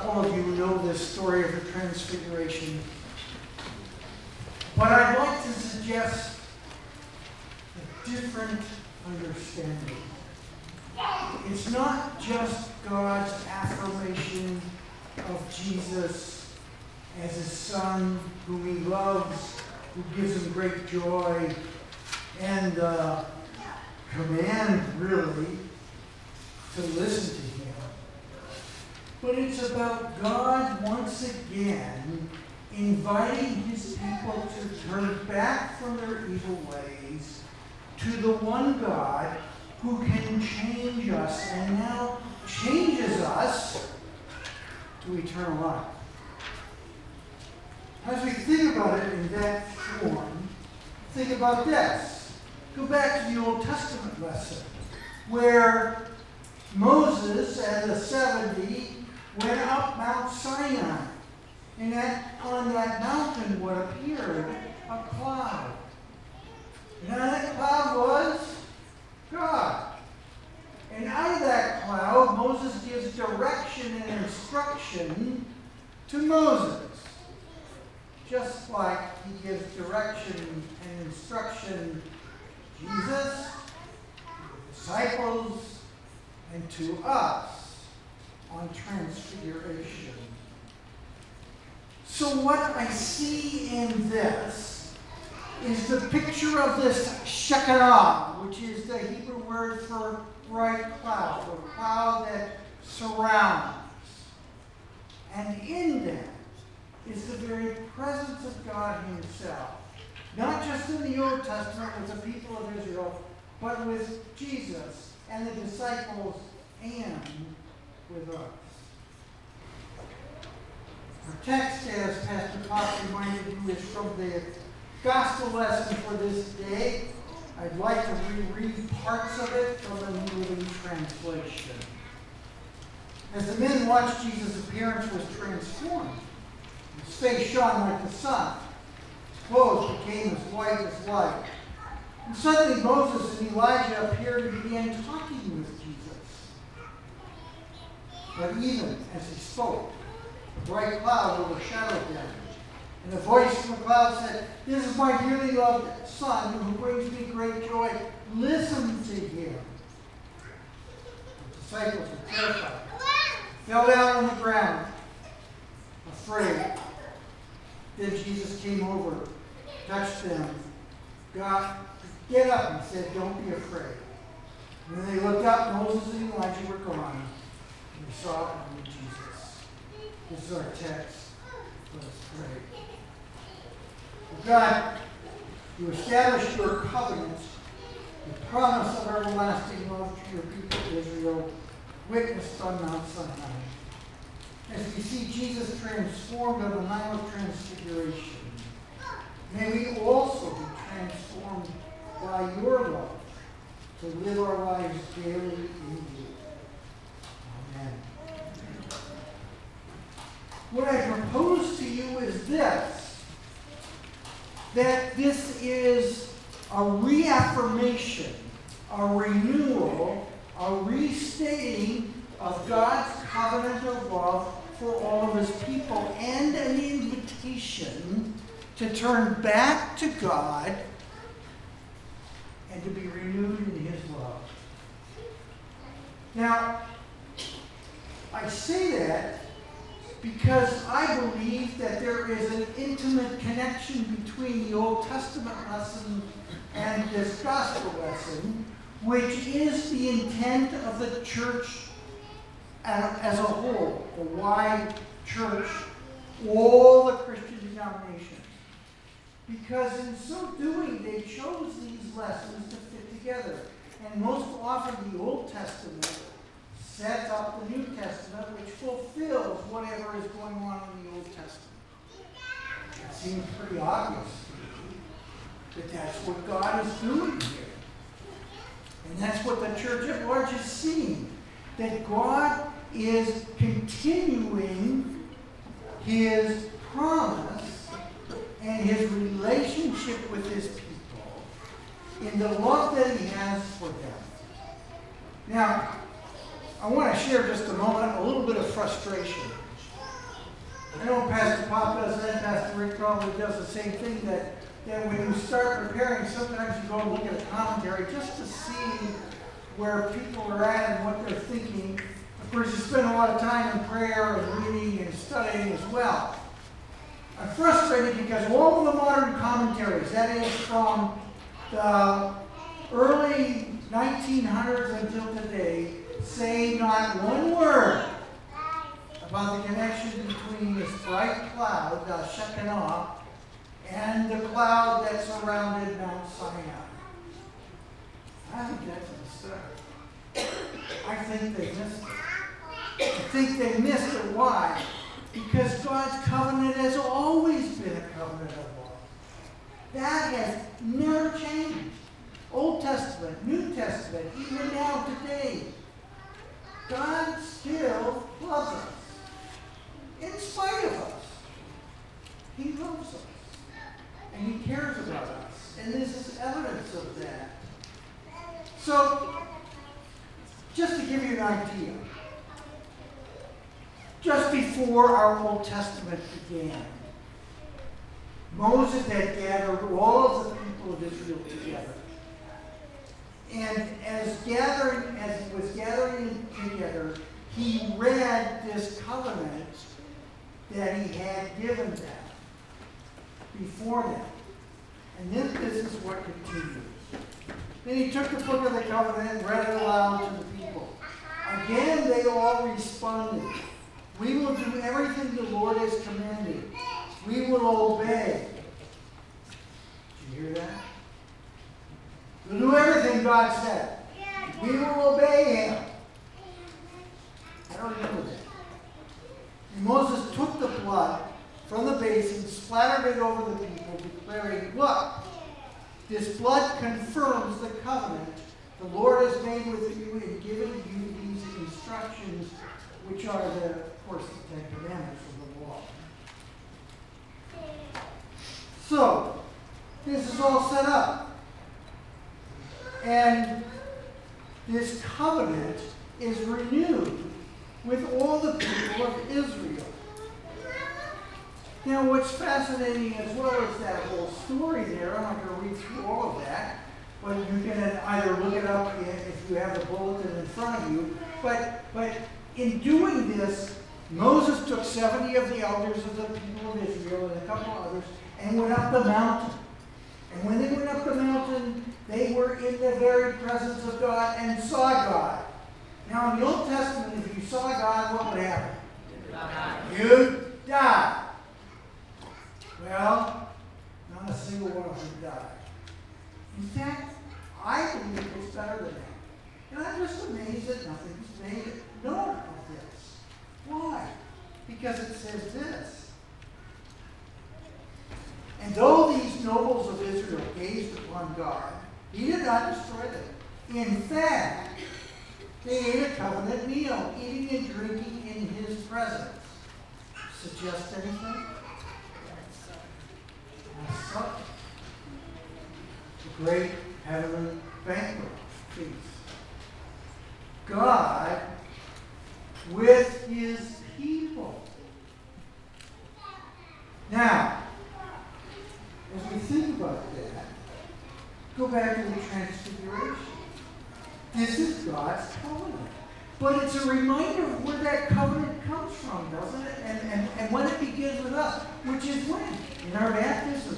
couple of you know this story of the Transfiguration. But I'd like to suggest a different understanding. It's not just God's affirmation of Jesus as his Son, whom he loves, who gives him great joy, and command, really, to listen to him. But it's about God once again inviting his people to turn back from their evil ways to the one God who can change us and now changes us to eternal life. As we think about it in that form, think about this. Go back to the Old Testament lesson where Moses and the 70 went up Mount Sinai. And on that mountain what appeared? A cloud. And that cloud was God. And out of that cloud, Moses gives direction and instruction to Moses. Just like he gives direction and instruction to Jesus, to the disciples, and to us on Transfiguration. So what I see in this is the picture of this Shekinah, which is the Hebrew word for bright cloud, a cloud that surrounds. And in that is the very presence of God himself. Not just in the Old Testament with the people of Israel, but with Jesus and the disciples and with us. Our text, as Pastor Potts reminded you, is from the gospel lesson for this day. I'd like to reread parts of it from the New Living Translation. As the men watched, Jesus' appearance was transformed. His face shone like the sun. His clothes became as white as light. And suddenly Moses and Elijah appeared and began talking with Jesus. But even as he spoke, a bright cloud overshadowed them. And a voice from the cloud said, "This is my dearly loved Son, who brings me great joy. Listen to him." The disciples were terrified. They fell down on the ground, afraid. Then Jesus came over, touched them, get up, and said, "Don't be afraid." And when they looked up, Moses and Elijah were gone. And they saw only Jesus. This is our text. Let us pray. God, you established your covenant, the promise of everlasting love to your people Israel, witnessed on Mount Sinai. As we see Jesus transformed on the Mount of Transfiguration, may we also be transformed by your love to live our lives daily in you. Amen. What I propose to you is this, that this is a reaffirmation, a renewal, a restating of God's covenant of love for all of his people, and an invitation to turn back to God and to be renewed in his love. Now, I say that because I believe that there is an intimate connection between the Old Testament lesson and this gospel lesson, which is the intent of the church as a whole, a wide church, all the Christian denominations. Because in so doing, they chose these lessons to fit together. And most often the Old Testament sets up the New Testament, which fulfills whatever is going on in the Old Testament. It seems pretty obvious to me that that's what God is doing here. And that's what the church at large is seeing. That God is continuing his promise and his relationship with his people in the love that he has for them. Now, I want to share just a moment a little bit of frustration. I know Pastor Pop does that, Pastor Rick probably does the same thing, that when you start preparing, sometimes you go and look at a commentary just to see where people are at and what they're thinking. Of course, you spend a lot of time in prayer and reading and studying as well. I'm frustrated because all of the modern commentaries, that is from the early 1900s until today, say not one word about the connection between this bright cloud, the Shekinah, and the cloud that surrounded Mount Sinai. I think that's a mistake. I think they missed it. I think they missed it. Why? Because God's covenant has always been a covenant of love. That has never changed. Old Testament, New Testament, even now today. God still loves us. In spite of us. He loves us. And He cares about us. And this is evidence of that. So, just to give you an idea, just before our Old Testament began, Moses had gathered all of the people of Israel together. And as he was gathering together, he read this covenant that he had given them before them. And then this is what continues. Then he took the book of the covenant and read it aloud to the people. Again, they all responded, "We will do everything the Lord has commanded. We will obey." Did you hear that? We'll do everything God said. We will obey Him. I don't remember that. And Moses took the blood from the basin, splattered it over the people, declaring, "Look, this blood confirms the covenant the Lord has made with you in giving you these instructions," which are, of course, the Ten Commandments of the law. So, this is all set up. And this covenant is renewed with all the people of Israel. Now, what's fascinating as well is that whole story there. I'm not going to read through all of that, but you can either look it up if you have the bulletin in front of you. But in doing this, Moses took 70 of the elders of the people of Israel and a couple others and went up the mountain. And when they went up the mountain, they were in the very presence of God and saw God. Now, in the Old Testament, if you saw God, what would happen? You'd die. Well, not a single one of them died. In fact, I believe it's better than that. And I'm just amazed that nothing's made known of this. Why? Because it says this. "And though these nobles of Israel gazed upon God, He did not destroy them. In fact, they ate a covenant meal, eating and drinking in His presence." Suggest anything? That's something. The great heavenly banquet feast. God with His people. Now, as we think about that, go back to the Transfiguration. This is God's covenant. But it's a reminder of where that covenant comes from, doesn't it? And when it begins with us, which is when? In our baptism,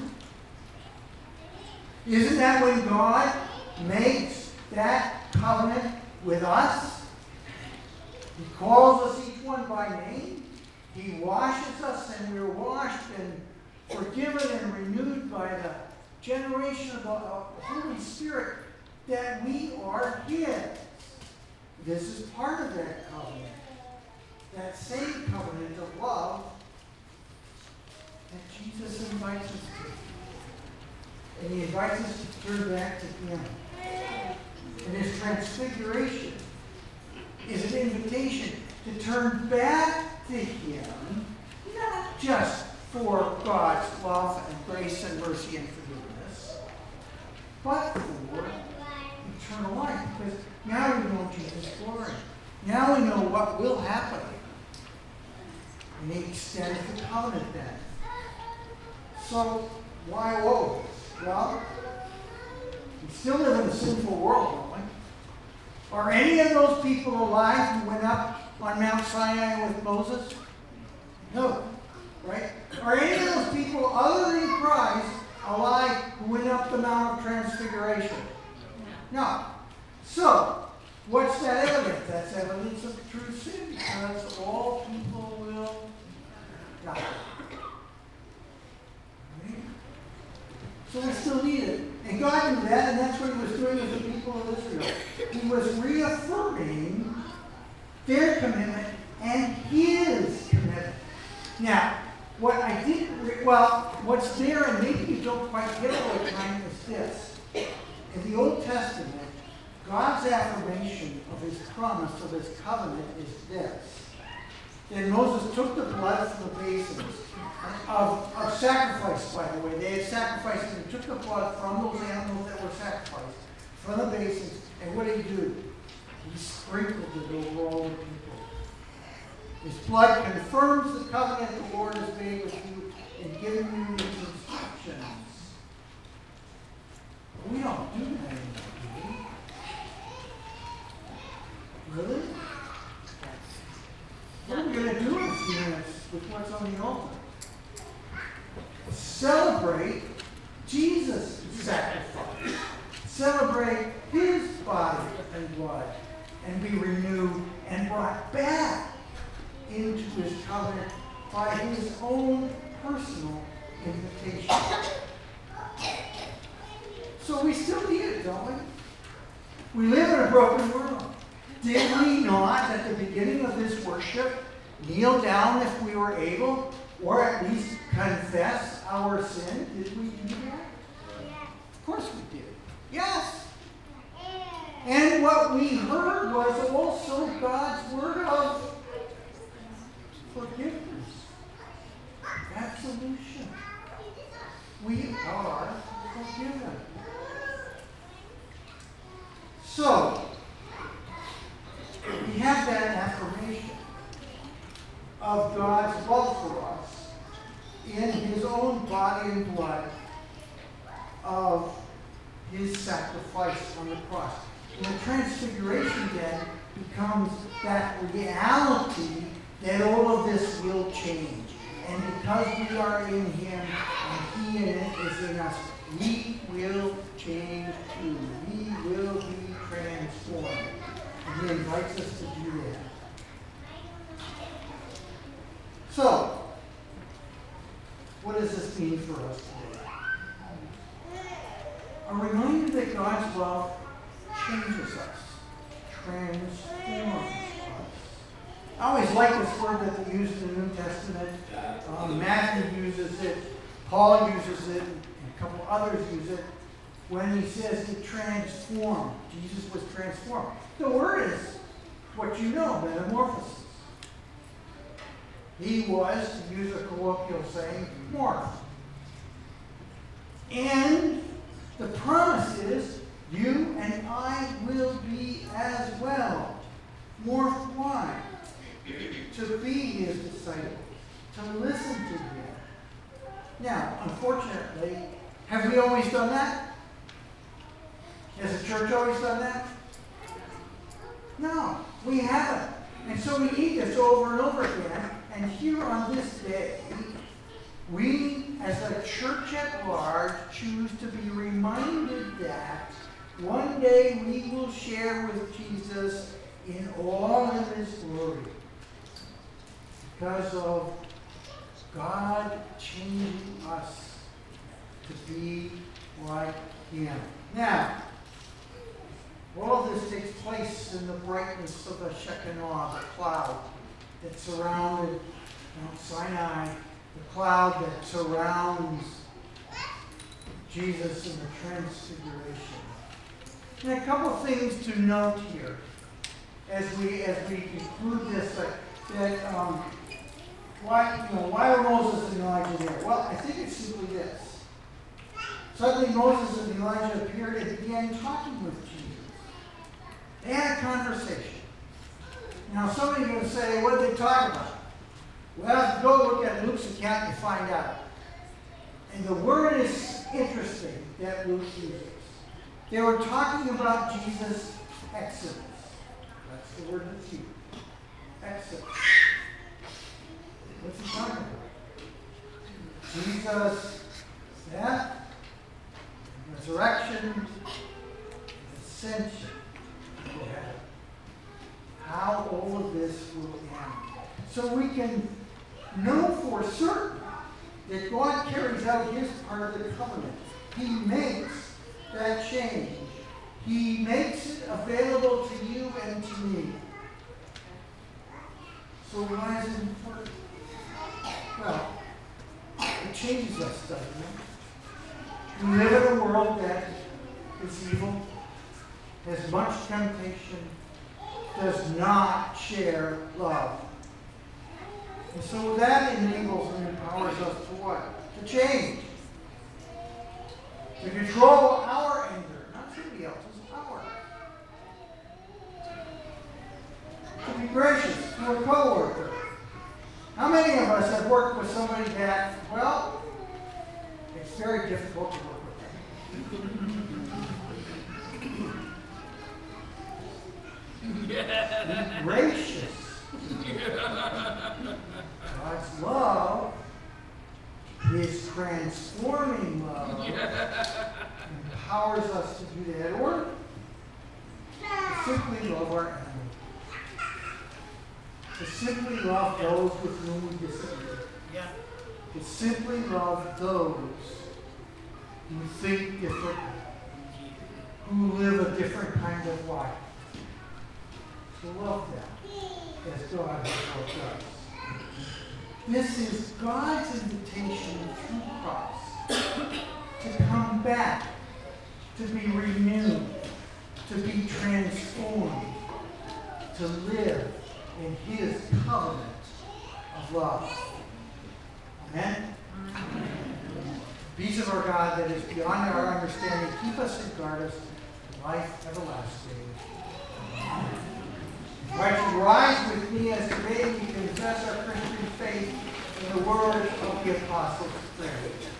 isn't that when God makes that covenant with us? He calls us each one by name. He washes us, and we're washed and forgiven and renewed by the generation of the Holy Spirit, that we are His. This is part of that covenant. That same covenant of love that Jesus invites us to. And He invites us to turn back to Him. And His transfiguration is an invitation to turn back to Him, not just for God's love and grace and mercy and forgiveness, but for eternal life. Because now we know Jesus' glory. Now we know what will happen And he extends the covenant then. So, why woe? Well, we still live in a sinful world, don't we? Are any of those people alive who went up on Mount Sinai with Moses? No. Right? Are any of those people other than Christ alive who went up the Mount of Transfiguration? No. So, what's that evidence? That's evidence of true sin, because all people will die. Right? So we still need it. And God knew that, and that's what he was doing with the people of Israel. He was reaffirming their commitment and his commitment. Now, what I didn't, what's there, and maybe you don't quite get all the time, is this. In the Old Testament, God's affirmation of his promise, of his covenant, is this. Then Moses took the blood from the basins of sacrifice, by the way. They had sacrificed, and he took the blood from those animals that were sacrificed, from the basins, and what did he do? He sprinkled it over all the people. His blood confirms the covenant the Lord has made with you in giving you these instructions. We don't do that anymore, do we? Really? What are we going to do in a few minutes with what's on the altar? Celebrate Jesus' sacrifice. Celebrate his body and blood, and be renewed and brought back into his covenant by his own personal invitation. So we still need it, don't we? We live in a broken world. Did we not, at the beginning of this worship, kneel down if we were able, or at least confess our sin? Did we do that? Of course we did. Yes. And what we heard was also God's word of forgiveness, absolution. We are forgiven. So, we have that affirmation of God's love for us in his own body and blood of his sacrifice on the cross. And the transfiguration then becomes that reality that all of this will change. And because we are in him and he in it is in us, we will change too. We will be transformed. And he invites us to do that. So, what does this mean for us today? A reminder that God's love changes us, transforms us. I always like this word that they use in the New Testament. Matthew uses it, Paul uses it, and a couple others use it when he says to transform. Jesus was transformed. The word is what you know, metamorphosis. He was, to use a colloquial saying, morphed. And the promise is you and I will be as well. Morphed why? To be his disciples, to listen to him. Now, unfortunately, have we always done that? Has the church always done that? No, we haven't. And so we need this over and over again. And here on this day, we as a church at large choose to be reminded that one day we will share with Jesus in all of his glory. Because of God changing us to be like him. Now, all of this takes place in the brightness of the Shekinah, the cloud that surrounded Mount Sinai, the cloud that surrounds Jesus in the Transfiguration. And a couple of things to note here as we conclude this. Why were Moses and Elijah there? Well, I think it's simply this. Suddenly Moses and Elijah appeared and began talking with Jesus. They had a conversation. Now, somebody's going to say, what did they talk about? Well, if you go look at Luke's account, you find out. And the word is interesting that Luke uses. They were talking about Jesus' exodus. That's the word that's used. Exodus. What's he talking about? Jesus' death, resurrection, ascension. How all of this will end. So we can know for certain that God carries out his part of the covenant. He makes that change. He makes it available to you and to me. So why is it important? Well, it changes us, doesn't it? We live in a world that is evil, has much temptation, does not share love. And so that enables and empowers us to what? To change. To control our anger, not somebody else's, ours. To be gracious to a coworker. How many of us have worked with somebody that, well, it's very difficult to work with them? Be gracious. God's love is transforming love. Empowers us to do that. Or to simply love our enemies. To simply love those with whom we disagree. To simply love those who think differently. Who live a different kind of life. To love them as God has loved us. This is God's invitation through Christ to come back, to be renewed, to be transformed, to live in his covenant of love. Amen? Peace of our God that is beyond our understanding, keep us and guard us in life everlasting. Amen. Right, to rise with me as today we confess our Christian faith in the words of the Apostles' Prayer.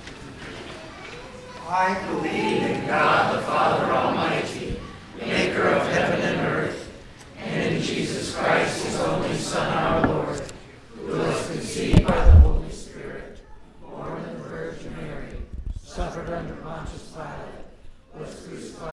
I believe in God the Father Almighty, maker of heaven and earth, and in Jesus Christ, his only Son, our Lord, who was conceived by the Holy Spirit, born of the Virgin Mary, suffered under Pontius Pilate,